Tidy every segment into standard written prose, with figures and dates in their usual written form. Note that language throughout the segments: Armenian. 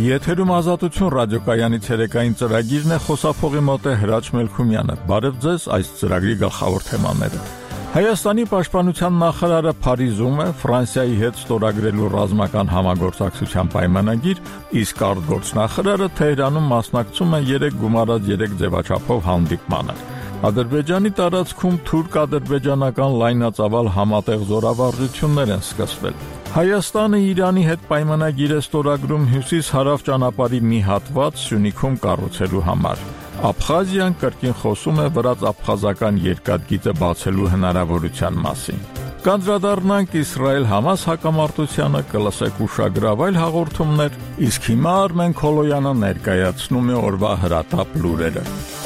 Եթերում Ազատություն ռադիոկայանի ցերեկային ծրագիրն է, խոսափողի մոտ է Հրաչ Մելքումյանը։ Բարև ձեզ, այս ծրագրի գլխավոր թեմաները։ Հայաստանի պաշտպանության նախարարը Փարիզում է Ֆրանսիայի հետ ստորագրելու ռազմական համագործակցության պայմանագիր, իսկ արտգործնախարարը Թեհրանում մասնակցում է 3 գումարած 3 ձևաչափով հանդիպմանը։ Ադրբեջանի տարածքում թուրք-ադրբեջանական լայնածավալ համատեղ զորավարժություններ են սկսվել։ Հայաստանը Իրանի հետ պայմանագիր է ստորագրում հյուսիս-հարավ ճանապարհի մի հատված Սյունիքում կառուցելու համար։ Աբխազիան կրկին խոսում է վրաց-աբխազական երկաթգիծը բացելու հնարավորության մասին։ Կանդրադառնանք Իսրայել-Համաս հակամարտությանը, կլսեք ուշագրավ այլ հաղորդումներ, իսկ հիմա Արմեն Քոլոյանը ներկայացնում է օրվա հրատապ լուրերը։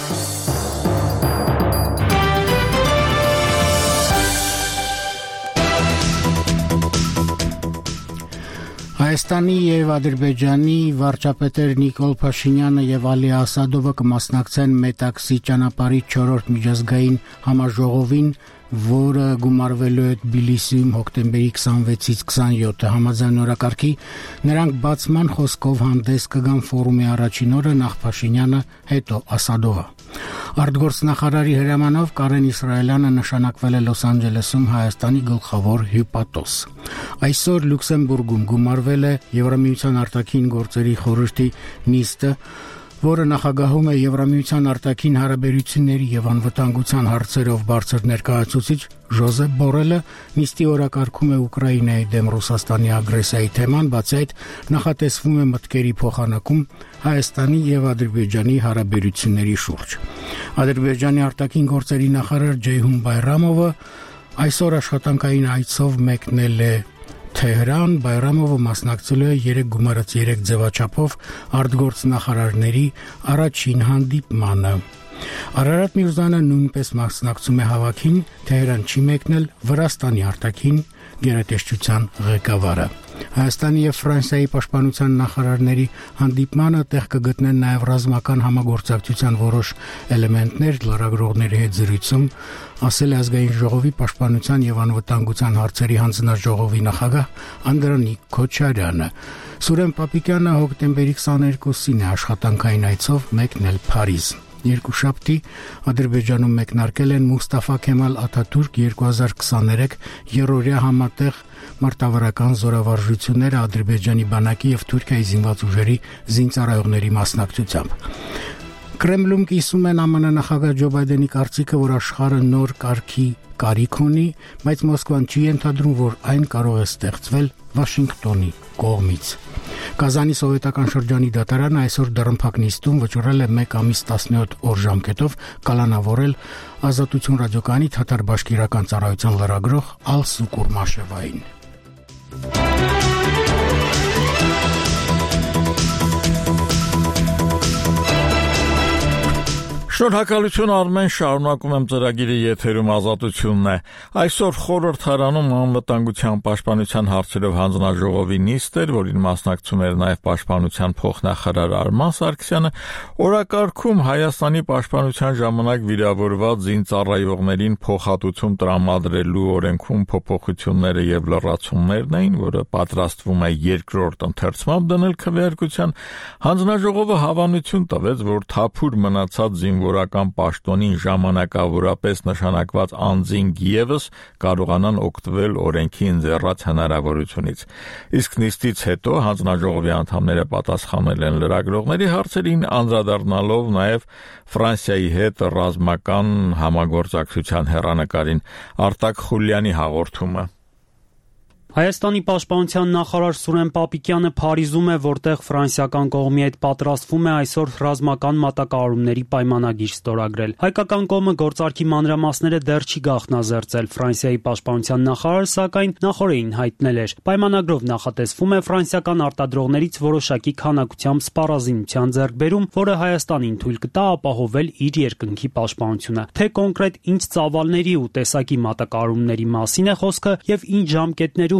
Հայաստանի եւ Ադրբեջանի վարչապետեր Նիկոլ Փաշինյանը եւ Ալի Ասադովը կմասնակցեն Մետաքսի ճանապարհի 4-րդ միջազգային համաժողովին, որը գումարվելու է Թբիլիսիում հոկտեմբերի 26-ից 27-ը համաձայն օրակարգի։ Նրանք բացման խոսքով հանդես կգան ֆորումի առաջին օրը, նախ Փաշինյանը, հետո Ասադովը։ Արտգործնախարարի հրամանով Կարեն Իսրայելյանը նշանակվել է Լոս Անջելեսում Հայաստանի գլխավոր հյուպատոս։ Այսօր Լյուքսեմբուրգում գումարվել է Եվրամիության արտաքին գործերի խորհրդի նիստը, որը նախագահում է Եվրամիության արտաքին հարաբերությունների եւ անվտանգության հարցերով բարձր ներկայացուցիչ Ժոզեփ Բորելը։ Նիստի օրակարգում է Ուկրաինայի դեմ Ռուսաստանի ագրեսիայի թեման, բացի այդ նախատեսվում է մտքերի փոխանակում Հայաստանի եւ Ադրբեջանի հարաբերությունների շուրջ։ Ադրբեջանի արտաքին գործերի նախարար Ջեյհուն Բայրամովը այսօր աշխատանքային այցով մեկնել է Թեհրան։ Բայրամովը մասնակցել է 3 գումարած 3 ձևաչափով արտգործնախարարների առաջին հանդիպմանը։ Արարատ Միրզյանը նույնպես մասնակցում է հավաքին, Թեհրան չի մեկնել Վրաստանի արտաքին գերատեսչության ղեկավարը։ Հայաստանի եւ Ֆրանսիայի պաշտպանության նախարարների հանդիպմանը տեղ կգտնեն նաեւ ռազմական համագործակցության որոշ էլեմենտներ, լրագրողների հետ զրույցում ասել է ազգային ժողովի պաշտպանության եւ անվտանգության հարցերի հանձնաժողովի նախագահ Անդրանիկ Քոչարյանը։ Սուրեն Պապիկյանը հոկտեմբերի 22-ին է աշխատանքային այցով մեկնել Փարիզ։ Երկուշաբթի Ադրբեջանում մեկնարկել են Մուստաֆա Քեմալ Աթաթուրք 2023 երրորդյա համատեղ մարտավարական զորավարժությունները Ադրբեջանի բանակի եւ Թուրքիայի զինված ուժերի զինծառայողների մասնակցությամբ։ Կրեմլում կիսում են ԱՄՆ նախագահ Ջո Բայդենի կարծիքը, որ աշխարհը նոր կարգի կարիք ունի, բայց Մոսկվան չի ենթադրում, որ այն կարող է ստեղծվել Վաշինգտոնի կողմից։ Կազանի սովետական շրջանի դատարանը այսօր դռնփակ նիստում վճռել է 1 ամիս 17 օր ժամկետով կալանավորել Ազատություն ռադիոկայանի թաթար բաշկիրական ծառայության լրագրող Ալսու Կուրմաշևային։ Շնորհակալություն Արմեն, շարունակում եմ ծրագիրը, եթերում Ազատությունն է։ Այսօր խորհրդարանում անվտանգության պաշտպանության հարցերով հանձնաժողովի նիստ էր, որին մասնակցում էր նաև պաշտպանության փոխնախարար Արման Սարգսյանը։ Օրակարգում Հայաստանի պաշտպանության ժամանակ վիրավորված զինծառայողներին փոխհատուցում տրամադրելու օրենքում փոփոխությունները եւ լրացումներն էին, որը պատրաստվում է երկրորդ ընթերցմամբ դնել քվեարկության։ Հանձնաժողովը հավանություն տվեց, որ թափուր մնացած զինվորական պաշտոնին ժամանակավորապես նշանակված անձինք եւս կարողանան օգտվել օրենքի ընձեռած հնարավորությունից։ Իսկ նիստից հետո հանձնաժողովի անդամները պատասխանել են լրագրողների հարցերին, անդրադառնալով նաեւ Ֆրանսիայի հետ ռազմական համագործակցության հեռանկարին։ Արտակ Խուլյանի հաղորդումը։ Հայաստանի պաշտպանության նախարար Սուրեն Պապիկյանը Փարիզում է, որտեղ ֆրանսիական կողմի հետ պատրաստվում է այսօր ռազմական մատակարարումների պայմանագիր ստորագրել։ Հայկական կողմը գործարքի մանրամասները դեռ չի գաղտնազերծել։ Ֆրանսիայի պաշտպանության նախարարը, սակայն, նախորդին հայտնել էր. պայմանագրով նախատեսվում է ֆրանսիական արտադրողներից որոշակի քանակությամբ սպառազինության ձեռքբերում, որը Հայաստանին թույլ կտա ապահովել իր երկնքի պաշտպանությունը։ Թե կոնկրետ ինչ ծավալների ու տեսակի մատակարարումների մասին է խոսքը եւ ինչ ժամկետներում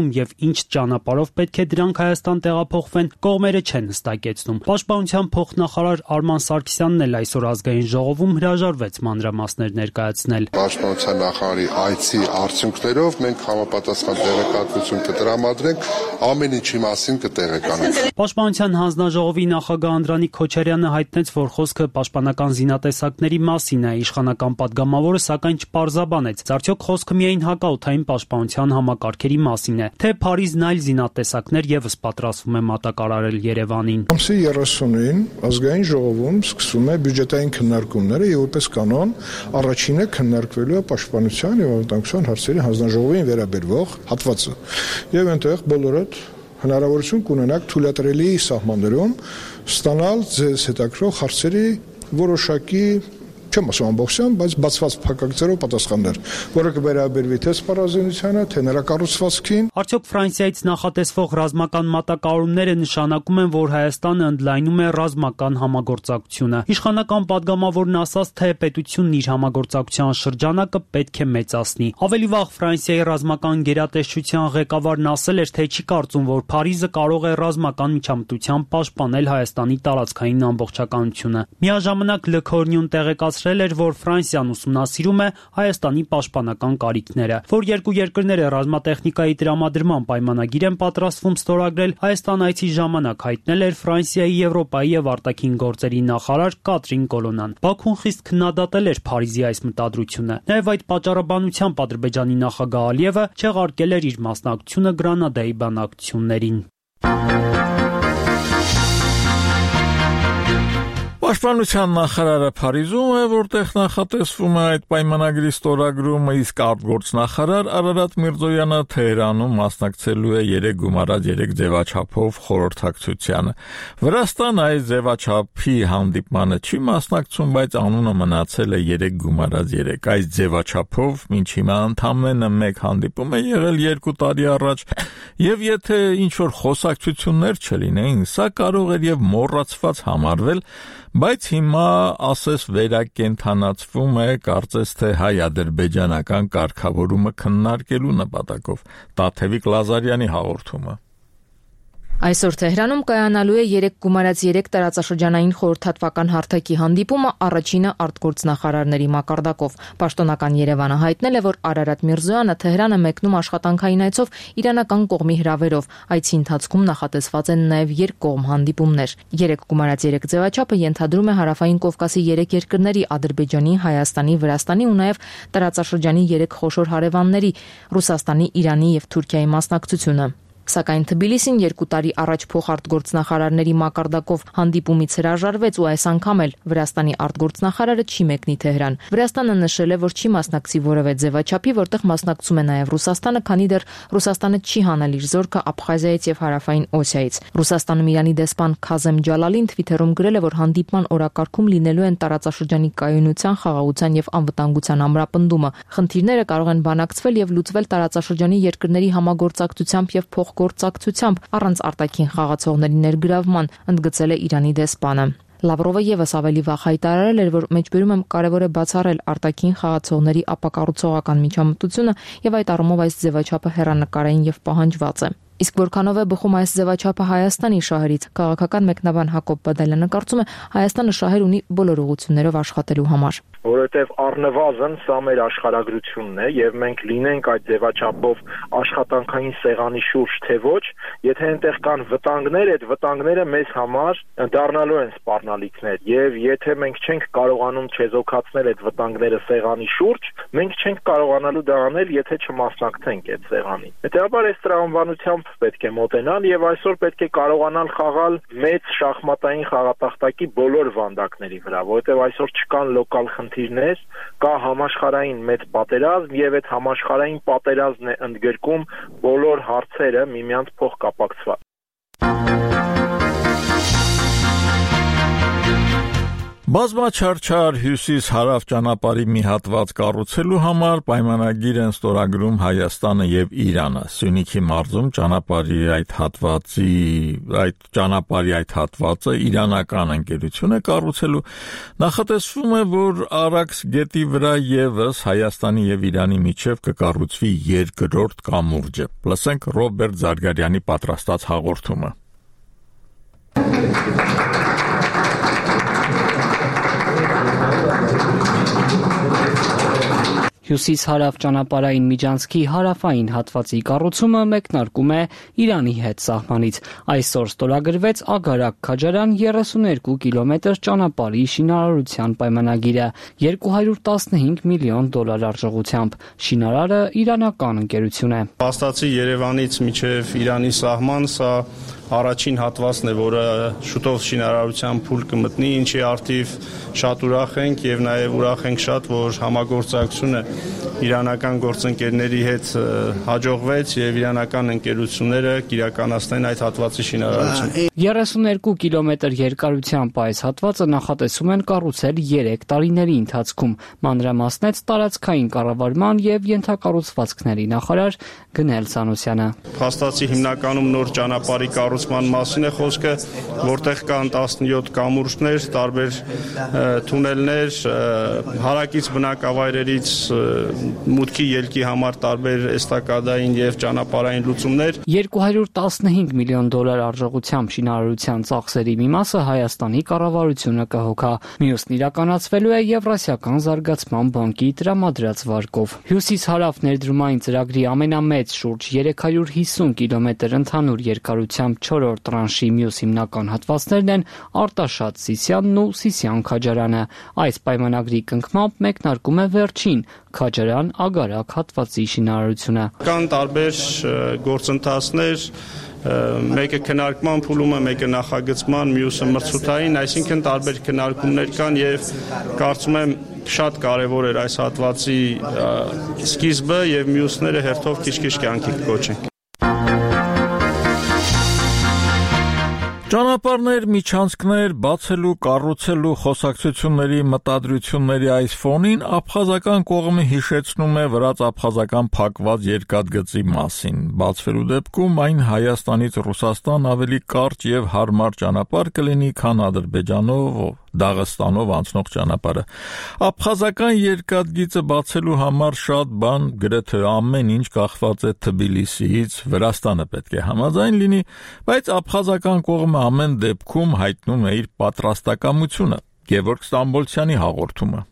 որում եւ ինչ ճանապարհով պետք է դրանք Հայաստան տեղափոխվեն, կողմերը չեն հստակեցնում։ Պաշտպանության փոխնախարար Արման Սարգսյանն էլ այսօր ազգային ժողովում հրաժարվեց մանրամասներ ներկայացնել։ Պաշտպանության նախարարի այցի արդյունքներով մենք համապատասխան տեղեկատվություն կտրամադրենք, ամեն ինչի մասին կտեղեկանանք։ Պաշտպանության հանձնաժողովի նախագահ Անդրանիկ Քոչարյանը հայտնեց, որ խոսքը պաշտպանական զինատեսակների մասին է, իշխանական падգամավորը սակայն չպարզաբանեց, արդյոք խոսքը միայն հակաօդային պաշտպանության համակարգերի մասին է, թե Փարիզն այլ զինատեսակներ եւս պատրաստվում է մատակարարել Երևանին։ Ամսի 30-ին ազգային ժողովում սկսվում է բյուջետային քննարկումները եւ որպես կանոն առաջինը քննարկվելու է պաշտպանության եւ անվտանգության հարցերի հանձնաժողովին վերաբերող հատվածը եւ այնտեղ բոլորդ հնարավորություն կունենաք թույլատրելի սահմաններում ստանալ ձեզ հետաքրող հարցերի որոշակի չեմ ասում ամբողջությամբ, բայց բացված փակագծերով պատասխաններ, որը կվերաբերվի թե սպառազինությանը, թե նրա կառուցվածքին։ Արդյոք Ֆրանսիայից նախատեսվող ռազմական մատակարարումները նշանակում են, որ Հայաստանը ընդլայնում է ռազմական համագործակցությունը։ Իշխանական падգամավորն ասաց, թե պետությունն իր համագործակցության շրջանակը պետք է մեծացնի։ Ավելի վաղ Ֆրանսիայի ռազմական գերատեսչության ղեկավարն ասել էր, թե չի կարծում, որ Փարիզը կարող է ռազմական միջամտությամբ պաշտպանել Հայաստանի տարածքային ամբողջականությունը։ Միաժամանակ Լքորնյուն տեղեկացրել էր, որ Ֆրանսիան ուսումնասիրում է Հայաստանի պաշտպանական կարիքները, որ երկու երկրները ռազմատեխնիկայի տրամադրման պայմանագիր են պատրաստվում ստորագրել, Հայաստան այցի ժամանակ հայտնել էր Ֆրանսիայի, Եվրոպայի եւ արտաքին գործերի նախարար Կատրին Կոլոնան։ Բաքուն խիստ քննադատել էր Փարիզի այս մտադրությունը։ Նաեւ այդ պատճառաբանությամբ Ադրբեջանի նախագահ Ալիևը չեղարկել էր իր մասնակցությունը Գրանադայի բանակցություններին։ Պաշտպանության նախարարը Փարիզում է, որտեղ նախատեսվում է այդ պայմանագրի ստորագրումը, իսկ արտգործնախարար Արարատ Միրզոյանը Թեհրանում մասնակցելու է 3 գումարած 3 ձևաչափով խորհրդակցությանը։ Վրաստան այս ձևաչափի հանդիպմանը չի մասնակցում, բայց անունը մնացել է 3 գումարած 3։ Այս ձևաչափով մինչ հիմա ընդամենը 1 հանդիպում է եղել 2 տարի առաջ, եւ եթե ինչ-որ խոսակցություններ չլինեին, սա կարող էր եւ մոռացված համարվել, բայց հիմա ասես վերակենդանացվում է կարծես թե հայ-ադրբեջանական կարգավորումը քննարկելու նպատակով։ Տաթևիկ Լազարյանի հաղորդումը։ Այսօր Թեհրանում կայանալու է 3x3 տարածաշրջանային խորհրդատվական հարթակի հանդիպումը, առաջինը արտգործնախարարների մակարդակով։ Պաշտոնական Երևանը հայտնել է, որ Արարատ Միրզոյանը Թեհրանը մեկնում աշխատանքային այցով իրանական կողմի հրավերով։ Այցի ընթացքում նախատեսված են նաև երկկողմ հանդիպումներ։ 3x3 ձևաչափը ենթադրում է Հարավային Կովկասի 3 երկրների՝ Ադրբեջանի, Հայաստանի, Վրաստանի ու նաև տարածաշրջանի 3 խոշոր հարևանների՝ Ռուսաստանի, Իրանի եւ Թուրքիայի մասնակցությունը։ Սակայն Թբիլիսին 2 տարի առաջ փոխարտգործնախարարների մակարդակով հանդիպումից հրաժարվեց ու այս անգամ էլ Վրաստանի արտգործնախարարը չի մեկնի Թեհրան։ Վրաստանը նշել է, որ չի մասնակցի որևէ ձևաչափի, որտեղ մասնակցում է նաև Ռուսաստանը, քանի դեռ Ռուսաստանը չի հանել իր զորքը Աբխազիայից եւ Հարավային Օսիայից։ Ռուսաստանում Իրանի դեսպան Քազեմ Ջալալին Թվիթերում գրել է, որ հանդիպման օրակարգում լինելու են տարածաշրջանի կայունության, խաղաղության եւ անվտանգության ամրապնդումը։ Խնդիրները կարող են բանակցվել եւ լուծվել տարածաշրջանի երկրների համագործակցությամբ եւ գործակցությամբ առանց արտաքին խաղացողների ներգրավման, ընդգծել է Իրանի դեսպանը։ Լավրովը եւս ավելի վաղ հայտարարել էր, որ մեջբերում կարևոր է բացառել արտաքին խաղացողների ապակառուցողական միջամտությունը եւ այդ առումով այս ձևաչափը հեռանկարային եւ պահանջված է։ Իսկ որքանով է բխում այս ձևաչափը Հայաստանի շահերից, քաղաքական մեկնաբան Հակոբ Բադալյանը կարծում է, Հայաստանը շահեր ունի բոլոր ուղղություններով աշխատելու համար։ Որովհետև առնվազն սա մեր աշխարհագրությունն է եւ մենք լինենք այդ ձևաչափով աշխատանքային սեղանի շուրջ թե ոչ, եթե այնտեղ կան վտանգներ, այդ վտանգները մեզ համար դառնալու են սպառնալիքներ եւ եթե մենք չենք կարողանում չեզոքացնել այդ վտանգները սեղանի շուրջ, մենք չենք կարողանալու դա անել, եթե չմասնակցենք այդ սեղանին։ Հետեւաբար այս տրամաբանությամբ պետք է մոտենալ եւ այսօր պետք է կարողանալ խաղալ մեծ շախմատային խաղատախտակի բոլոր վանդակների վրա, որովհետեւ այսօր չկան լոկալ խնդիրներ, կա համաշխարհային մեծ պատերազմ եւ այդ համաշխարհային պատերազմն է ընդգրկում բոլոր հարցերը միմյանց փոխկապակցված։ Բազմաչարչար հյուսիս-հարավ ճանապարհի մի հատված կառուցելու համար պայմանագիր են ստորագրում Հայաստանը եւ Իրանը։ Սյունիքի մարզում ճանապարհի այդ հատվածը իրանական ընկերություն է կառուցելու։ Նախատեսվում է, որ Արաքս գետի վրա եւս Հայաստանի եւ Իրանի միջև կկառուցվի երկրորդ կամուրջը։ Լսենք Ռոբերտ Զարգարյանի պատրաստած հաղորդումը։ Հյուսիս-հարավ ճանապարհային միջանցքի հարավային հատվածի կառուցումը մեկնարկում է Իրանի հետ սահմանից։ Այսօր ստորագրվեց Ագարակ-Քաջարյան 32 կիլոմետր ճանապարհի շինարարության պայմանագիրը $215 միլիոն արժողությամբ։ Շինարարը իրանական ընկերություն է։ Փաստացի Երևանից մինչև Իրանի սահման սա առաջին հատվածն է, որը շուտով շինարարության փուլ կմտնի, ինչի արդիվ շատ ուրախ ենք եւ նաեւ ուրախ ենք շատ, որ համագործակցությունը իրանական գործընկերների հետ հաջողվեց եւ իրանական ընկերությունները կիրականացնեն այդ հատվածի շինարարությունը։ 32 կիլոմետր երկարությամբ այս հատվածը նախատեսում են կառուցել 3 տարիների ընթացքում, մանրամասնեց տարածքային կառավարման եւ ենթակառուցվածքների նախարար Գնել Սանոսյանը։ Փաստացի հիմնականում նոր ճանապարհի կառուցման մասին է խոսքը, որտեղ կան 17 կամուրջներ, տարբեր թունելներ, հարակից բնակավայրերից մուտքի ելքի համար տարբեր էստակադային եւ ճանապարհային լուծումներ։ $215 միլիոն արժողությամբ շինարարության ծախսերի մի մասը Հայաստանի կառավարությունը կհոգա, մյուսն իրականացվելու է Եվրասիական զարգացման բանկի տրամադրած վարկով։ Հյուսիս-հարավ ներդրումային ծրագրի ամենամեծ շուրջ 350 կիլոմետր ընդհանուր երկարությամբ 4-րդ տրանշի մյուս հիմնական հատվածներն են Արտաշատ-Սիսյանն ու Սիսյան-Քաջարյանը։ Այս պայմանագրի կնքմամբ մեկնարկում է վերջին Քաջարյան-Ագարակ հատվածի շինարարությունը։ Կան տարբեր գործընթացներ, մեկը քննարկման փուլում է, մեկը նախագծման, մյուսը մրցութային, այսինքն տարբեր քննարկումներ կան եւ կարծում եմ շատ կարեւոր էր այս հատվածի սկիզբը եւ մյուսները հերթով քիչ-քիչ կյանքի կոչենք։ Ճանապարհներ, միջանցքներ բացելու, կառուցելու խոսակցությունների մտադրությունների այս ֆոնին աբխազական կողմը հիշեցնում է վրաց-աբխազական փակված երկաթգծի մասին։ Բացվելու դեպքում այն Հայաստանից Ռուսաստան ավելի կարճ եւ հարմար ճանապարհ կլինի, քան Ադրբեջանով, Դաղստանով անցնող ճանապարհը։ Աբխազական երկաթգիծը բացելու համար շատ բան, գրեթե ամեն ինչ կախված է Թբիլիսիից, Վրաստանը պետք է համաձայն լինի, բայց աբխազական կողմը ամեն դեպքում հայտնում է իր պատրաստակամությունը։ Գևորգ Ստամբոլցյանի հաղորդումը։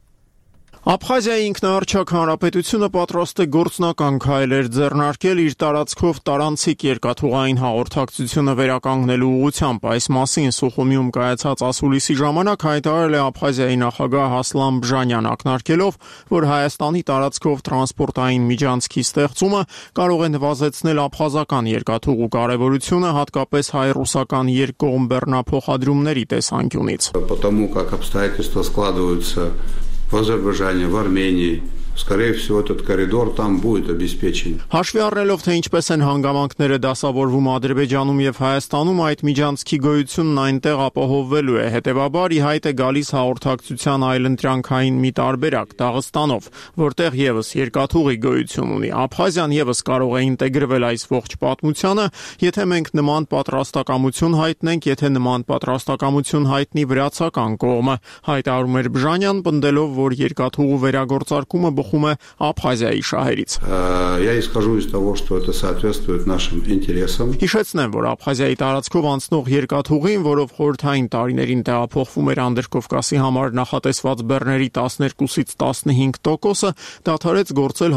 Աբխազիայի ինքնաառաջակ հանրապետությունը պատրաստ է գործնական քայլեր ձեռնարկել իր տարածքով տարանցիկ երկաթուղային հաղորդակցությունը վերականգնելու ուղղությամբ։ Այս մասին Սուխումիում կայացած ասուլիսի ժամանակ հայտարարել է Աբխազիայի նախագահ Ասլան Բժանյան, ակնարկելով, որ Հայաստանի տարածքով տրանսպորտային միջանցքի ստեղծումը կարող է նվազեցնել աբխազական երկաթուղու կարևորությունը, հատկապես հայ-ռուսական երկկողմ բեռնափոխադրումների տեսանկյունից։ Потому как обстоятельства складываются в Азербайджане, в Армении, скорее всего, этот коридор там будет обеспечен. Հաշվի առնելով, թե ինչպես են հանգամանքները դասավորվում Ադրբեջանում եւ Հայաստանում, այդ միջանցքի գոյությունն այնտեղ ապահովվելու է։ Հետևաբար ի հայտ է գալիս հաղորդակցության այլընտրանքային մի տարբերակ Դաղստանով, որտեղ եւս երկաթուղի գոյություն ունի։ Աբխազիան եւս կարող է ինտեգրվել այս ողջ պատմությանը, եթե մենք նման պատրաստակամություն հայտնենք, եթե нման պատրաստակամություն հայտնի վրացական կողմը, հայտարարում էր Բժանյան, պնդելով, որ երկաթուղու վերագործարկումը բխում է Աբխազիայի շահերից։ Я исхожу из того, что это соответствует нашим интересам. Հիշեցնեմ, որ Աբխազիայի տարածքով անցնող երկաթուղին, որով խորհրդային տարիներին տեղափոխվում էր Անդրկովկասի համար նախատեսված բեռների 12-ից 15%-ը, դադարեց գործել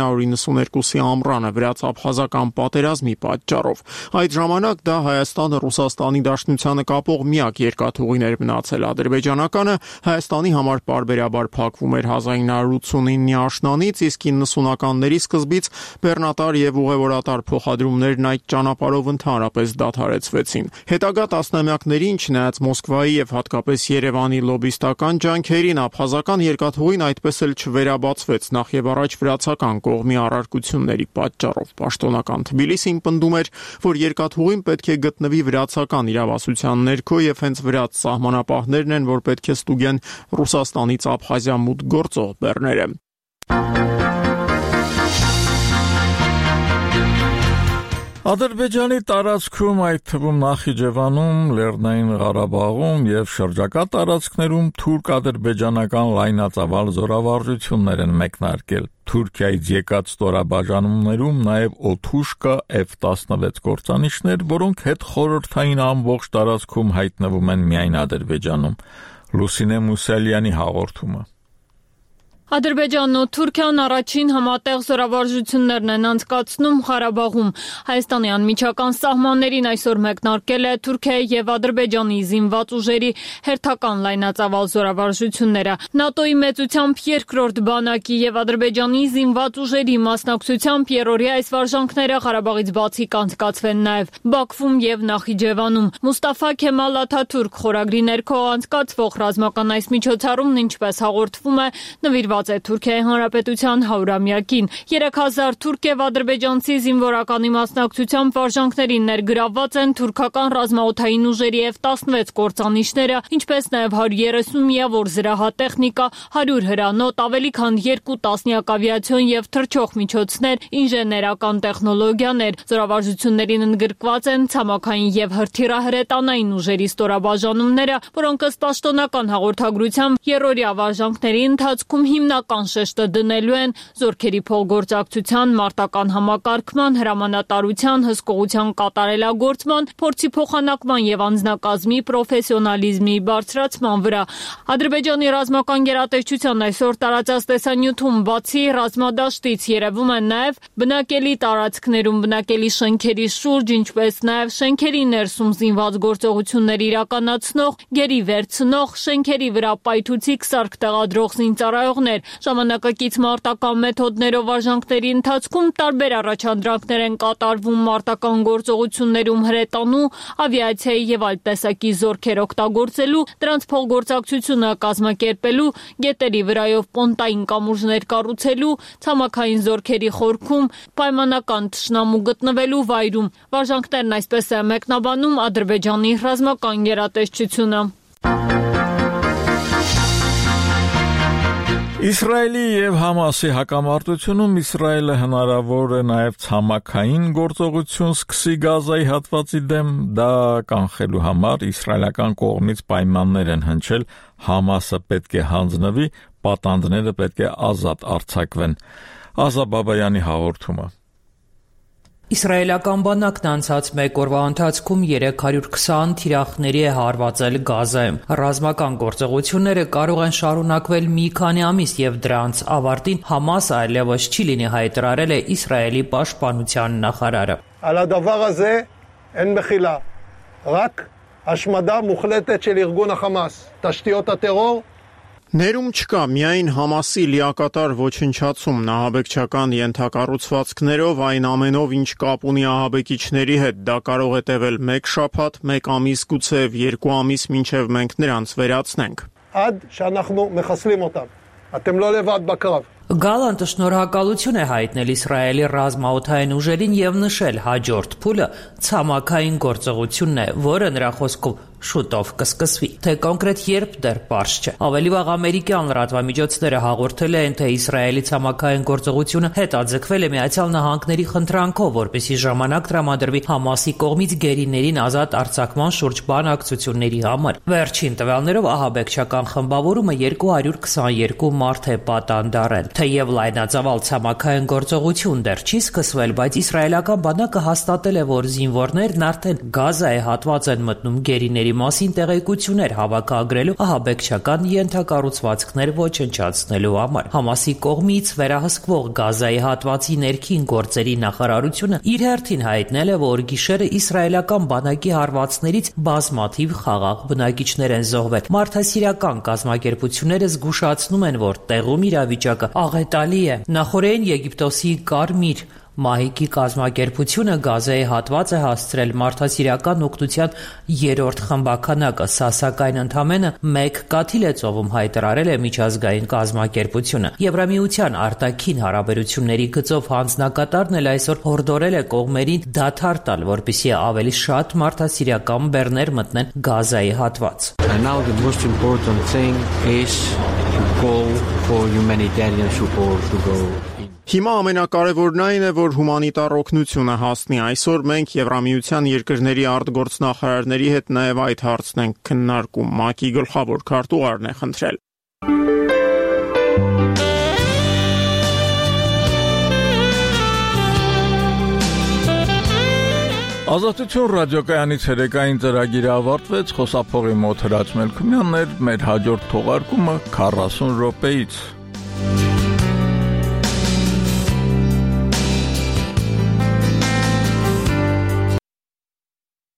1992-ի ամռանը վրաց-աբխազական պատերազմի պատճառով։ Այդ ժամանակ դա Հայաստանը Ռուսաստանի Դաշնությանը կապող միակ երկաթուղին էր մնացել։ Ադրբեջանականը Հայաստանի համար պարբերաբար փակվում էր 1989 աշնանից, իսկ 90-ականների սկզբից բեռնատար եւ ուղևորատար փոխադրումներն այդ ճանապարհով ընդհանրապես դադարեցվեցին։ Հետագա տասնամյակներին, չնայած Մոսկվայի եւ հատկապես Երևանի լոբիստական ջանքերին, աբխազական երկաթուղին այդպես էլ չվերաբացվեց, նախ եւ առաջ վրացական կողմի առարկությունների պատճառով։ Պաշտոնական Թբիլիսին պնդում էր, որ երկաթուղին պետք է գտնվի վրացական իրավասության ներքո եւ հենց վրաց սահմանապահներն են, որ պետք է ստուգեն Ռուսաստանից Աբխազիա մուտք գործող բեռները։ Ադրբեջանի տարածքում, այդ թվում Նախիջևանում, Լեռնային Ղարաբաղում եւ շրջակա տարածքներում թուրք-ադրբեջանական լայնածավալ զորավարժություններ են մեկնարկել։ Թուրքիայից եկած ստորաբաժանումներում նաեւ օդուժ կա F-16 կործանիչներ, որոնք հետ խորհրդային ամբողջ տարածքում հայտնվում են միայն Ադրբեջանում։ Լուսինե Մուսալյանի հաղորդումը։ Ադրբեջանն ու Թուրքիան առաջին համատեղ զորավարժություններն են անցկացնում Ղարաբաղում։ Հայաստանի անմիջական սահմաններին այսօր մեկնարկել է Թուրքիայի եւ Ադրբեջանի զինված ուժերի հերթական լայնածավալ զորավարժությունները։ ՆԱՏՕ-ի մեծությամբ երկրորդ բանակի եւ Ադրբեջանի զինված ուժերի մասնակցությամբ երրորդի այս վարժանքները Ղարաբաղից բացի կանցկացվեն նաեւ Բաքվում եւ Նախիջևանում։ Մուստաֆա Քեմալ Աթաթուրք խորագրի ներքո անցկացվող ռազմական այս միջոցառումն, ինչպես հաղորդվում է, նվիրված է Թուրքիայի Հանրապետության 100-ամյակին։ 3000 թուրք եւ ադրբեջանցի զինվորականի մասնակցությամբ վարժանքներին ներգրավված են թուրքական ռազմաօդային ուժերի F-16 կործանիչները, ինչպես նաեւ 130 միավոր զրահատեխնիկա, 100 հրանոթ, ավելի քան 2 տասնյակ ավիացիոն եւ թռչող միջոցներ, ինժեներական տեխնոլոգիաներ։ Զորավարժություններին ընդգրկված են ցամաքային եւ հրթիռահրետանային ուժերի ստորաբաժանումները, որոնք ըստ պաշտոնական հաղորդագրության երրորդյա վարժանքների ընթացքում հիմնական շեշտը դնելու են զորքերի փոխգործակցության, մարտական համակարգման, հրամանատարության, հսկողության կատարելագործման, փորձի փոխանակման եւ անձնակազմի պրոֆեսիոնալիզմի բարձրացման վրա։ Ադրբեջանի ռազմական գերատեսչության այսօր տարածած տեսանյութում բացի ռազմադաշտից երևում են նաեւ բնակելի տարածքներում բնակելի շենքերի շուրջ, ինչպես նաեւ շենքերի ներսում զինված գործողություններ իրականացնող, գերի վերցնող, շենքերի վրա պայթուցիկ սարք տեղադրող զինծառայողներ։ Ժամանակակից մարտական մեթոդներով վարժանքների ընթացքում տարբեր առաջադրանքներ են կատարվում մարտական գործողություններում հրետանու, ավիացիայի եւ այլ տեսակի զորքեր օգտագործելու, դրանց փոխգործակցությունը կազմակերպելու, գետերի վրայով պոնտային կամուրջներ կառուցելու, ցամաքային զորքերի խորքում, պայմանական թշնամու գտնվելու վայրում։ Վարժանքներն այսպես է մեկնաբանում Ադրբեջանի ռազմական գերատեսչությունը։ Իսրայելի եւ Համասի հակամարտությունում Իսրայելը հնարավոր է նաեւ ցամաքային գործողություն սկսի Գազայի հատվածի դեմ, դա կանխելու համար իսրայելական կողմից պայմաններ են հնչել, Համասը պետք է հանձնվի, պատանդները պետք է ազատ արձակվեն։ Ազա Բաբայանի հաղորդումը։ Իսրայելական բանակն անցած մեկ օրվա ընթացքում 320 թիրախների է հարվածել Գազայում։ Ռազմական գործողությունները կարող են շարունակվել մի քանի ամիս եւ դրանց ավարտին Համասը այլևս չի լինի, հայտարարել է Իսրայելի պաշտպանության նախարարը։ על הדבר הזה אין מחילה, רק השמדה מוחלטת של ארגון החמאס. תשתיות הטרור Ներում չկա, միայն Համասի լիակատար ոչնչացում նահաբեկչական ենթակառուցվածքներով, այն ամենով, ինչ կապ ունի ահաբեկիչների հետ, դա կարող է տևել 1 շաբաթ, 1 ամիս, գուցեև 2 ամիս, մինչև մենք նրանց վերացնենք։ עד שאנחנו מחסלים אותם. אתם לא לבד בקרב. Գալանտը շնորհակալություն է հայտնել Իսրայելի ռազմաօդային ուժերին եւ նշել հաջորդ փուլը ցամաքային գործողությունն է, որը նրա խոսքով շուտով կսկսվի։ Թե կոնկրետ երբ դեռ պարզ չէ։ Ավելի վաղ ամերիկյան լրատվամիջոցները հաղորդել են, թե Իսրայելի ցամաքային գործողությունը հետաձգվել է Միացյալ Նահանգների խնդրանքով, որպեսզի ժամանակ տրամադրվի Համասի կողմից գերիներին ազատ արձակման շուրջ բանակցությունների համար։ Վերջին տվյալներով ահաբեկչական խմբավորումը 222 մարդ է պատանդարել։ Թեև լայնածավալ ցամաքային գործողություն դեռ չի սկսվել, բայց իսրայելական բանակը հաստատել է, որ զինվորներն արդեն Գազայի հատված են մտնում գերիների մասին տեղեկություններ հավաքագրելու ահաբեկչական ենթակառուցվածքներ ոչնչացնելու համար։ Համասի կողմից վերահսկվող Գազայի հատվածի ներքին գործերի նախարարությունը իր հերթին հայտնել է, որ գիշերը իսրայելական բանակի հարվածներից բազմաթիվ խաղաղ բնակիչներ են զոհվել։ Մարդասիրական կազմակերպությունները զգուշացնում են, որ տեղում իրավիճակը աղետալի է։ Նախորդին Եգիպտոսի Կարմիր Մահիկի կազմակերպությունը Գազայի հատված է հասցրել մարդասիրական օգնության 3-րդ խմբականակը, սա սակայն ընդամենը 1 կաթիլ է ծովում, հայտարարել է միջազգային կազմակերպությունը։ Եվրամիության արտաքին հարաբերությունների գծով հանձնակատարն էլ այսօր հորդորել է կողմերին դադար տալ, որպեսզի ավելի շատ մարդասիրական բեռներ մտնեն Գազայի հատված։ Հիմա ամենակարևորն այն է, որ հումանիտար օգնությունը հասնի։ Այսօր մենք Եվրամիության երկրների արտգործնախարարների հետ նաև այդ հարցն ենք քննարկում։ ՄԱԿ-ի գլխավոր քարտուղարն է խնդրել։ Ազատություն ռադիոկայանի ցերեկային ծրագիրը ավարտվեց, խոսափողի մոտ Հրաչ Մելքումյանն էր, մեր հաջորդ թողարկումը 40 րոպեից։